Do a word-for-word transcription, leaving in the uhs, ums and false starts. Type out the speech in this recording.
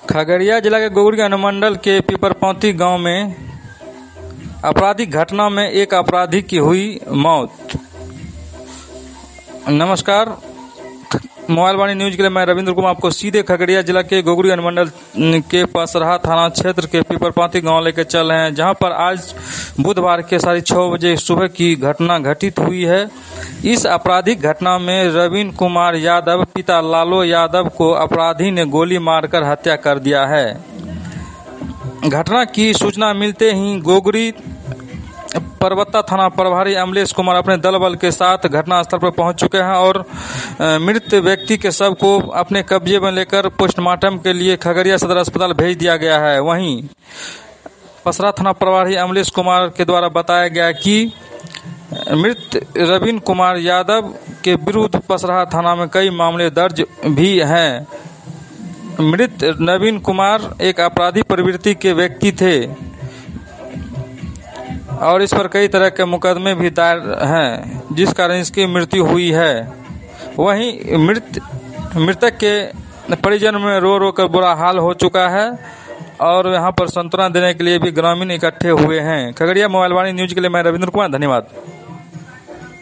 खगड़िया जिला के गोगरी अनुमंडल के पीपरपौती गांव में आपराधिक घटना में एक अपराधी की हुई मौत। नमस्कार, मोबाइल वाणी न्यूज के लिए मैं रविंद्र कुमार आपको सीधे खगड़िया जिला के गोगरी अनुमंडल के पसराहा थाना क्षेत्र के पीपरपौती गांव लेकर चल रहे हैं, जहां पर आज बुधवार के साढ़े छह बजे सुबह की घटना घटित हुई है। इस आपराधिक घटना में रवीन कुमार यादव पिता लालो यादव को अपराधी ने गोली मारकर हत्या कर दिया है। घटना की सूचना मिलते ही गोगरी परबत्ता थाना प्रभारी अमलेश कुमार अपने दल बल के साथ घटनास्थल पर पहुंच चुके हैं और मृत व्यक्ति के शव को अपने कब्जे में लेकर पोस्टमार्टम के लिए खगड़िया सदर अस्पताल भेज दिया गया है। वहीं पसराहा थाना प्रभारी अमलेश कुमार के द्वारा बताया गया कि मृत रवीन कुमार यादव के विरुद्ध पसराहा थाना में कई मामले दर्ज भी हैं। मृत नवीन कुमार एक अपराधी प्रवृत्ति के व्यक्ति थे और इस पर कई तरह के मुकदमे भी दायर हैं, जिस कारण इसकी मृत्यु हुई है। वहीं मृत मृतक के परिजन में रो रो कर बुरा हाल हो चुका है और यहां पर सांत्वना देने के लिए भी ग्रामीण इकट्ठे हुए हैं। खगड़िया मोबाइल वाणी न्यूज के लिए मैं रविंद्र कुमार, धन्यवाद।